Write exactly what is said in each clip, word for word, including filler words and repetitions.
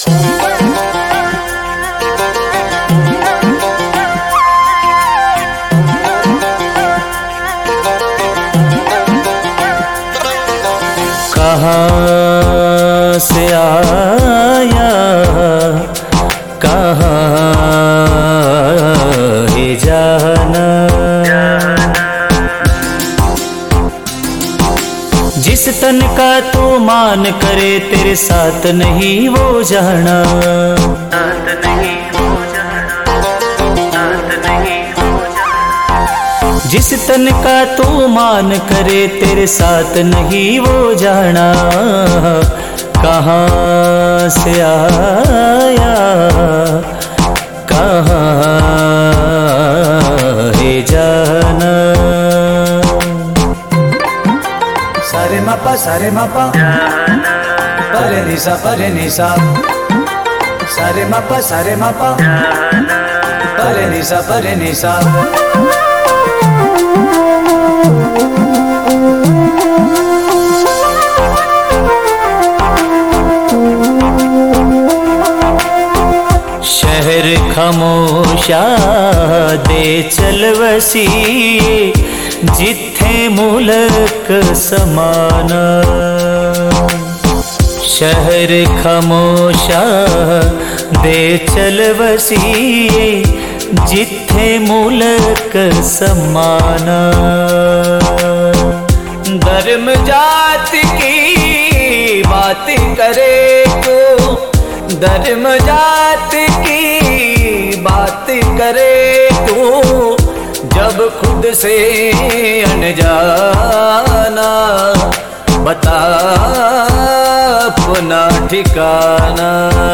कहाँ से आया कहाँ है जाना, जिस तन का तू मान करे तेरे साथ नहीं वो जाना, जिस तन का तू मान करे तेरे साथ नहीं वो जाना। कहाँ से आया कहाँ है जाना। सारे मापा सारे मापा परे निसा परे निसा, सारे मापा सारे मापा परे निसा परे निसा। शहर खामोशा दे चल वसीए जिथे मुल्क समाना, शहर खामोशा दे चल वसीए जिथे मुल्क समाना। धर्म जात की बात करे तो, धर्म जात की बात करे तो, जब खुद से अनजाना बता अपना ठिकाना।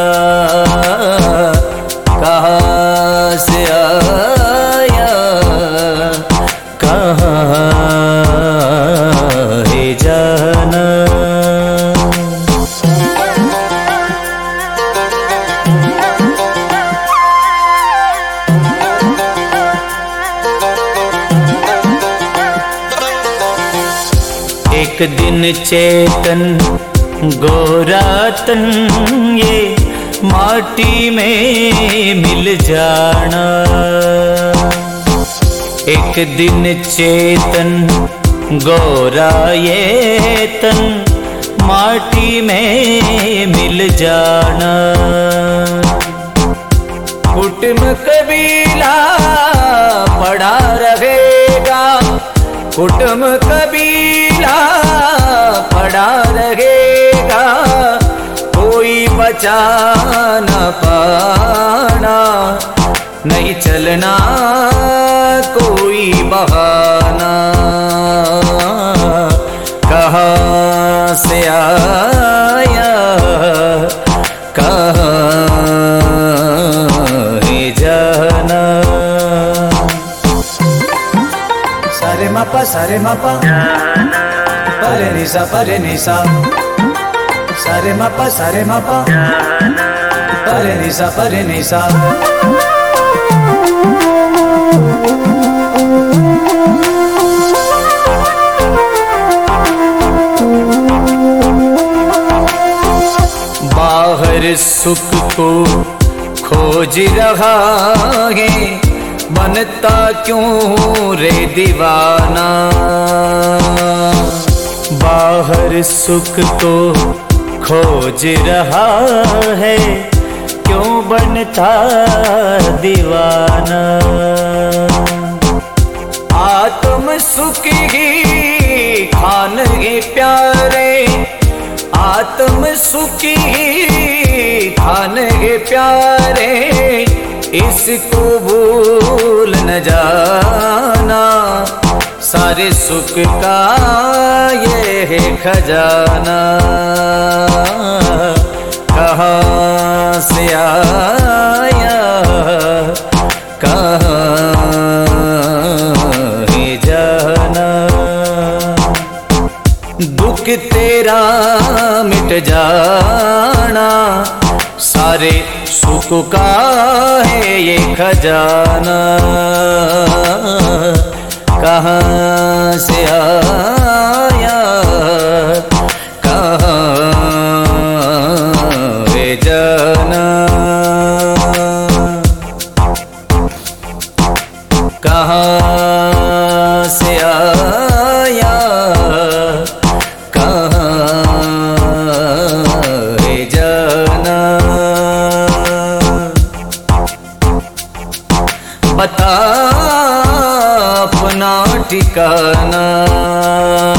कहाँ से आया कहाँ है जाना। एक दिन चेतन गोरा तन ये माटी में मिल जाना, एक दिन चेतन गोरा ये तन माटी में मिल जाना। कुटुंब कबीला पड़ा रहेगा, कुटुंब कबीला पड़ा रहेगा, कोई बचा न पाना, नहीं चलना कोई बहाना। कहाँ से आया कहाँ है जाना। सारे मापा सारे मापा परे निसा परे निसा, सारे मापा सारे मापा परे निसा परे निसा। बाहर सुख को खोज रहा है, बनता क्यों रे दीवाना। बाहर सुख को खोज रहा है, क्यों बनता दीवाना। आत्म सुख ही खान है प्यारे, आत्म सुख ही खान है प्यारे, इसको भूल न जाना। सारे सुख का ये है खजाना। कहाँ से आया कहाँ है जाना। दुख तेरा मिट जाना, सारे सुख का है ये खजाना। कहाँ से आया कहाँ है जाना। ठिकाना।